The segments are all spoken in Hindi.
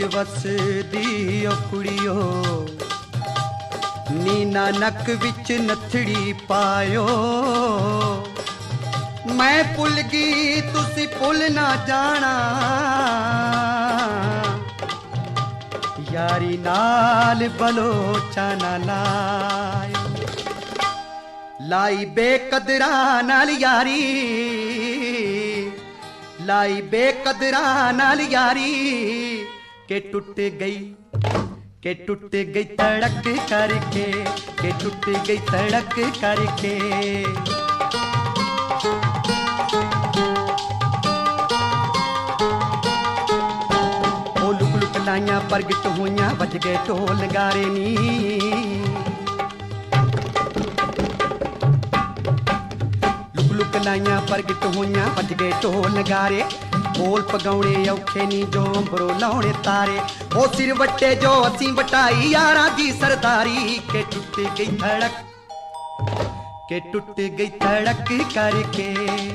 वसदी ओ कुड़ियो नी नानक विच नथड़ी पायो। मैं भुल गई तुसी भुल ना जाना यारी नाल बलोचा ना लायो। लाई बेकदरा नाल यारी लाई बेकदरा नाल यारी के टूट गई तड़क करके के टूट गई तड़क करके। ओ लुक लुक लाइया प्रगट होइया बज गए ढोल नगारे नी। लुक लुक लाइया प्रगट होइया बज गए ढोल नगारे। बोल पगाउणे औखे नी जो अंबरो लाउणे तारे। ओ सिर वट्टे जो असी वटाई यारा दी सरदारी के टूट गई धड़क करके।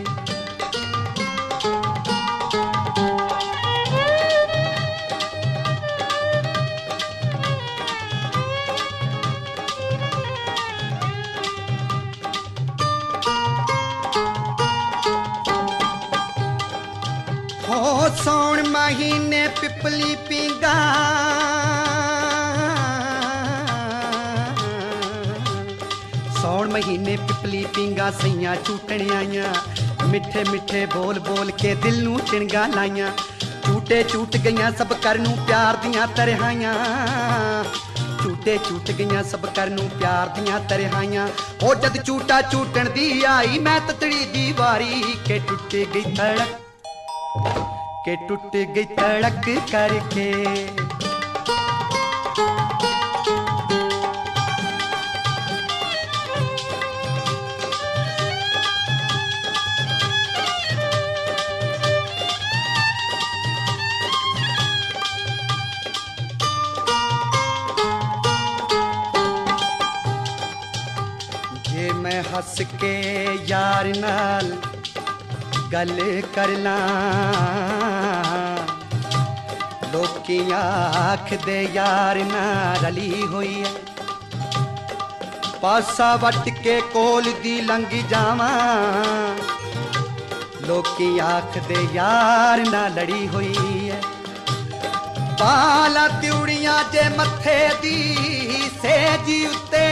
हो सौण महीने पिपली पींगा सौण महीने पिपली पींगा सैया झूटण आइया। मिठे मिठे बोल बोल के दिल नू चिणगा लाइया। झूटे झूट गईयां सब कर नू प्यार दियां तरहाइयां। झूटे झूट गईयां सब कर नू प्यार दियां तरहाइयां। ओ जद झूटा झूटण दी आई मैं ततड़ी दी वारी के टूट गई तड़क करके। जे मैं हंस के यार नाल गल करना लोकी आख दे यार ना रली हुई है। पासा वट के कोल दी लंघ जावा लोकी आख दे यार ना लड़ी हुई है। बाला त्यूड़ियां जे मथे दी सेजी उत्ते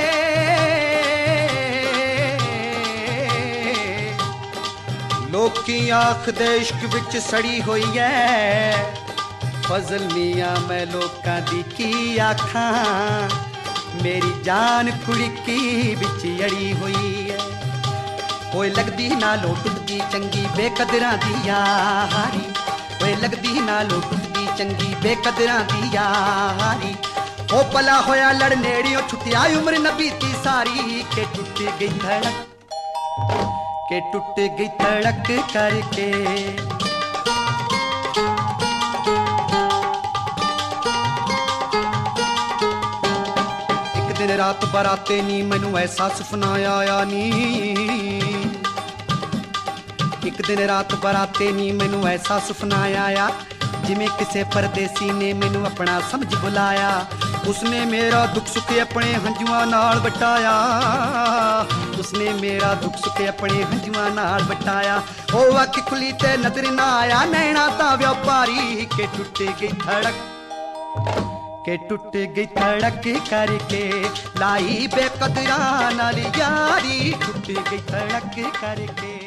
लोकी आख दे इश्क विच सड़ी हुई है। फजल मियां मैं लोकां दी की आखां मेरी जान कुड़ी की विच अड़ी हुई है। ओए लगदी नालों टुटदी चंगी बेकदरां दी यारी। ओए लगदी नालों टुटदी चंगी बेकदरां दी यारी। ओ भला होया लड़ नेड़ियों छुटिया उम्र नबी दी सारी के टूट गई धड़क करके। एक दिन रात बराते नी मैनू ऐसा सुपना आया नी। एक दिन रात बराते नी मैनू ऐसा सुपना आया जिमें किसे परदेसी ने मैनू अपना समझ बुलाया। उसने मेरा दुख सुख अपने हंजुआं नाल बटाया। उसने मेरा दुख सुख अपने हंजुआं नाल बटाया। ओ अख खुली ते नजर ना आया नैना दा व्यापारी के टूट गई धड़क करके। लाई बेकदरा नाल यारी टूट गई धड़क करके।